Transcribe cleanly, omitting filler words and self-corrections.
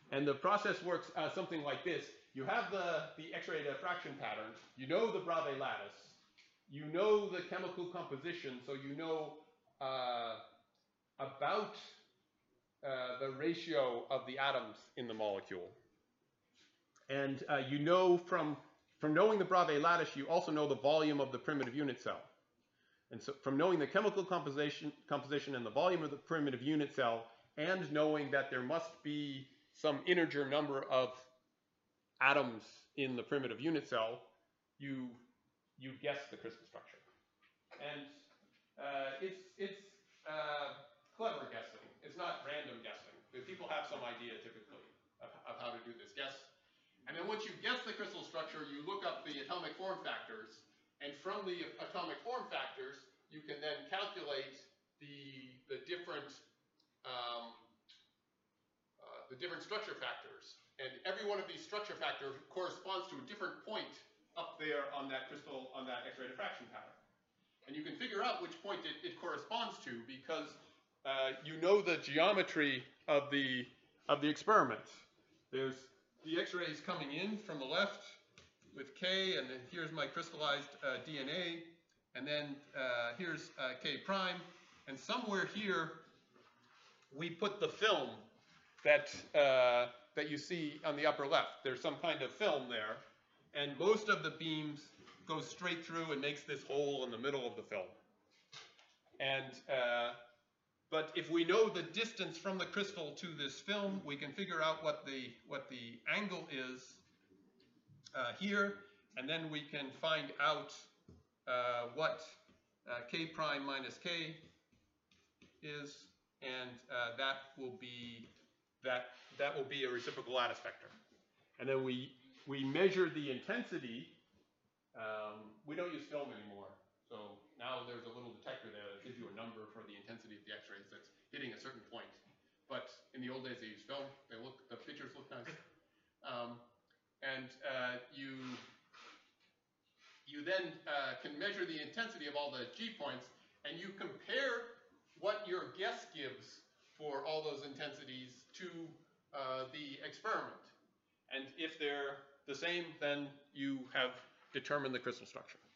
And the process works something like this. You have the X-ray diffraction pattern. You know the Bravais lattice. You know the chemical composition, so you know about the ratio of the atoms in the molecule. And you know from knowing the Bravais lattice, you also know the volume of the primitive unit cell. And so from knowing the chemical composition and the volume of the primitive unit cell, and knowing that there must be some integer number of atoms in the primitive unit cell, you guess the crystal structure. And it's clever guessing. It's not random guessing. People have some idea typically of how to do this guess. And then once you guess the crystal structure, you look up the atomic form factors. And from the atomic form factors, you can then calculate the different structure factors. And every one of these structure factors corresponds to a different point up there on that crystal, on that X-ray diffraction pattern. And you can figure out which point it corresponds to because you know the geometry of the experiment. There's the X-rays coming in from the left with K, and then here's my crystallized DNA, and then here's K prime, and somewhere here we put the film that you see on the upper left. There's some kind of film there, and most of the beams go straight through and makes this hole in the middle of the film. And but if we know the distance from the crystal to this film, we can figure out what the angle is here, and then we can find out what K prime minus K is, and that will be a reciprocal lattice vector. And then we measure the intensity. We don't use film anymore. So now there's a little detector there that gives you a number for the intensity of the X-rays that's hitting a certain point. But in the old days they used film. The pictures look nice. You then can measure the intensity of all the G points, and you compare what your guess gives for all those intensities to the experiment. And if they're the same, then you have determined the crystal structure.